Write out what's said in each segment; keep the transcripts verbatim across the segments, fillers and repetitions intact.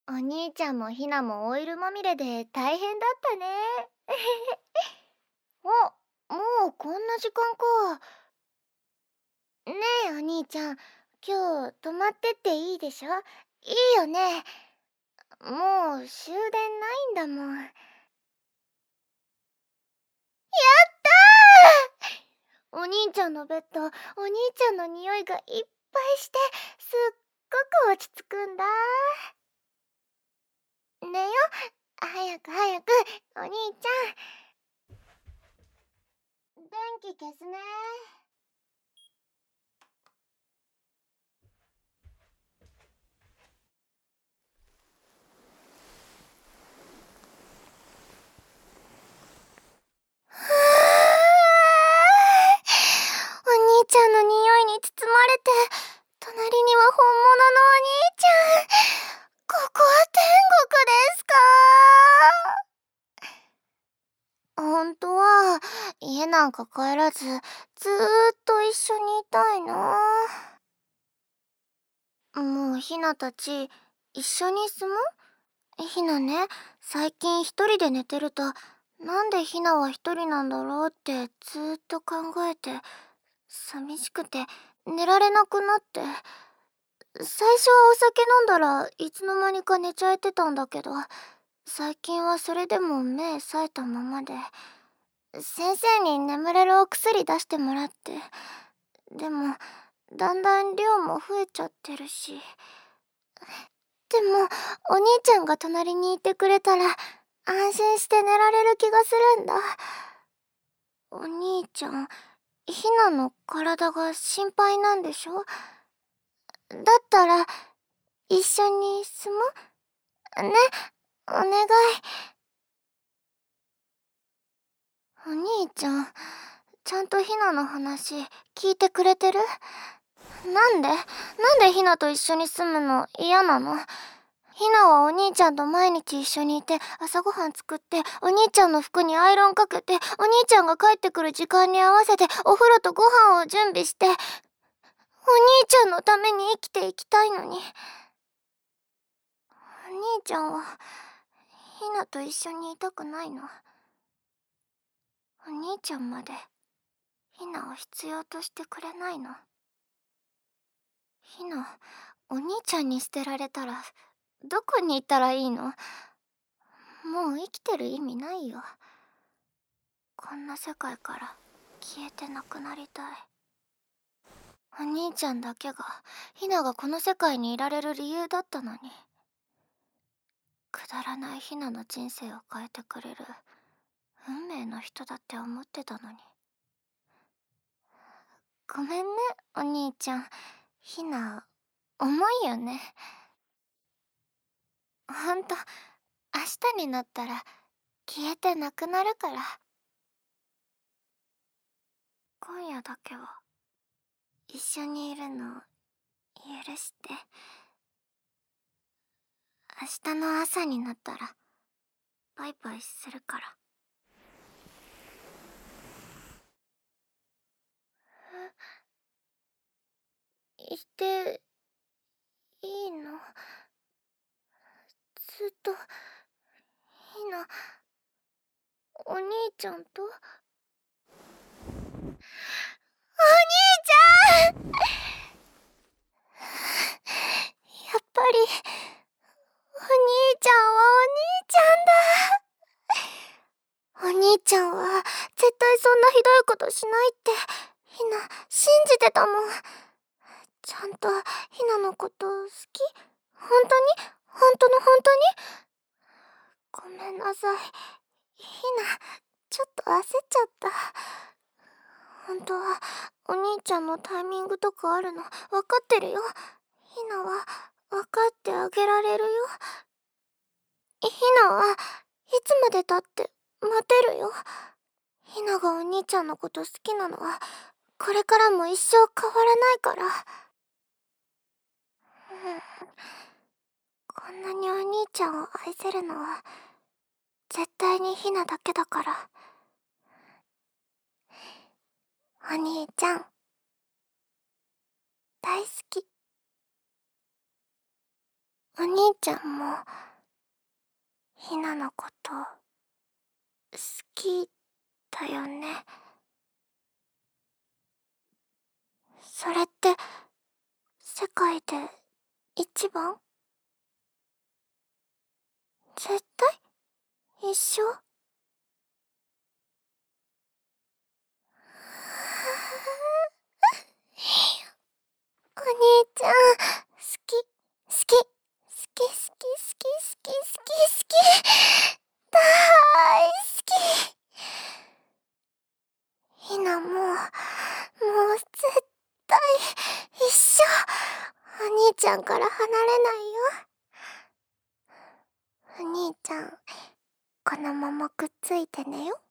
お兄ちゃんもひなもオイルまみれで大変だったね。あ、もうこんな時間か。ねえお兄ちゃん、今日泊まってっていいでしょ？いいよね。もう終電ないんだもん。やったー！お兄ちゃんのベッド、お兄ちゃんの匂いがいっぱいして、すっごく落ち着くんだ。寝よ、早く早く、お兄ちゃん。電気消すね。お兄ちゃんの匂いに包まれて、隣には本物のお兄ちゃん。ここは天国ですか？本当は家なんか帰らず、ずーっと一緒にいたいな。もうひなたち一緒に住もう。ひなね、最近一人で寝てると、なんでひなは一人なんだろうってずーっと考えて、寂しくて寝られなくなって。最初はお酒飲んだらいつの間にか寝ちゃえてたんだけど、最近はそれでも目冴えたままで。先生に眠れるお薬出してもらって。でもだんだん量も増えちゃってるし。でもお兄ちゃんが隣にいてくれたら安心して寝られる気がするんだ。お兄ちゃん、ひなの体が心配なんでしょ？だったら一緒に住もうね。お願い。お兄ちゃん、ちゃんとひなの話聞いてくれてる？なんでなんでひなと一緒に住むの嫌なの？ひなはお兄ちゃんと毎日一緒にいて、朝ごはん作って、お兄ちゃんの服にアイロンかけて、お兄ちゃんが帰ってくる時間に合わせてお風呂とご飯を準備して、お兄ちゃんのために生きていきたいのに。お兄ちゃんはひなと一緒にいたくないの？お兄ちゃんまでひなを必要としてくれないの？ひな、お兄ちゃんに捨てられたらどこに行ったらいいの？もう生きてる意味ないよ。こんな世界から消えてなくなりたい。お兄ちゃんだけがひながこの世界にいられる理由だったのに。くだらないひなの人生を変えてくれる運命の人だって思ってたのに。ごめんねお兄ちゃん。ひな重いよね。ほんと、明日になったら消えてなくなるから。今夜だけは一緒にいるの許して。明日の朝になったらバイバイするから。いていいの？ずっとひな、お兄ちゃんと？お兄ちゃんやっぱりお兄ちゃんはお兄ちゃんだ。お兄ちゃんは絶対そんなひどいことしないってひな信じてたもん。ちゃんとひなのこと好き？本当に？本当の本当に？ごめんなさい。ひな、ちょっと焦っちゃった。本当はお兄ちゃんのタイミングとかあるの分かってるよ。ひなは分かってあげられるよ。ひなはいつまでたって待てるよ。ひながお兄ちゃんのこと好きなのはこれからも一生変わらないから。うん、こんなにお兄ちゃんを愛せるのは絶対にひなだけだから。お兄ちゃん大好き。 お兄ちゃんもひなのこと好きだよね。それって世界で一番？絶対一緒？お兄ちゃん、好き、好き、好き、好き、好き、好き、好き、好き、大好き。ひなも、もう絶対一緒。お兄ちゃんから離れないよ。お兄ちゃん、このままくっついてねよ。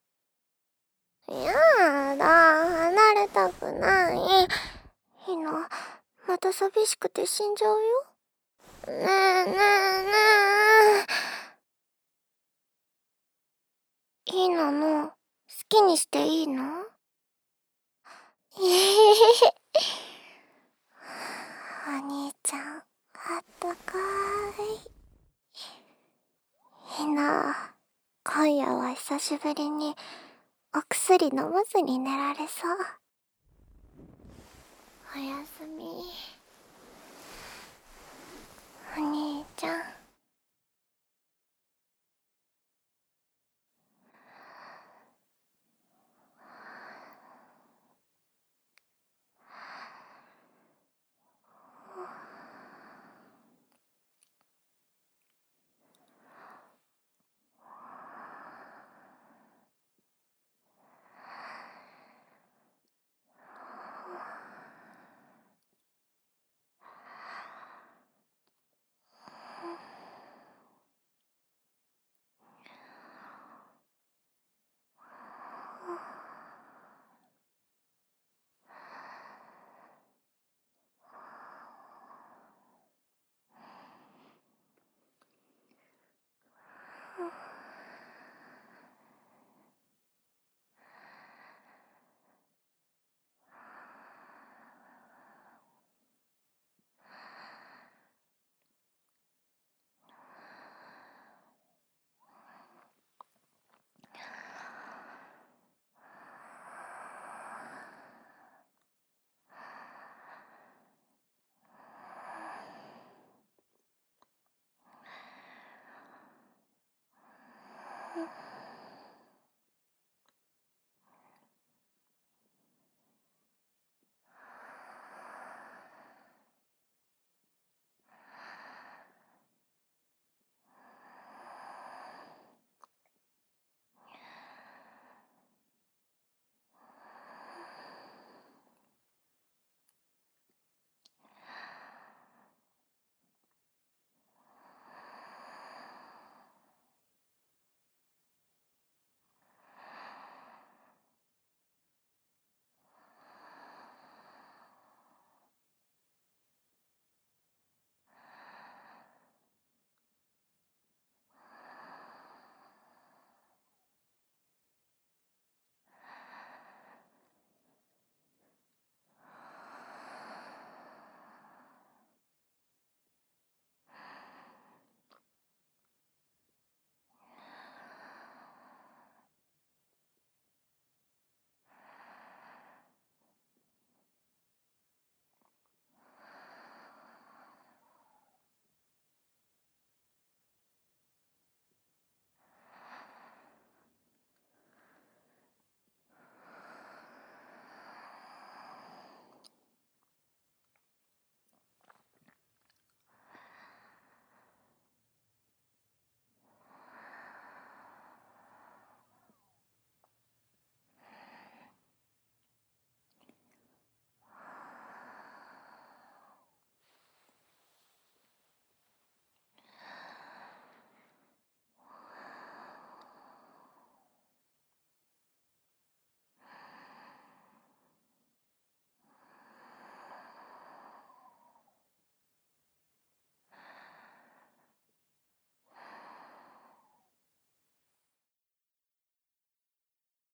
やだ、離れたくない。ひな、また寂しくて死んじゃうよ。ねえねえねえ。ひなの好きにしていいの？えへへ。お兄ちゃん、あったかい。ひな、今夜は久しぶりにお薬飲まずに寝られそう。おやすみ。お兄ちゃん。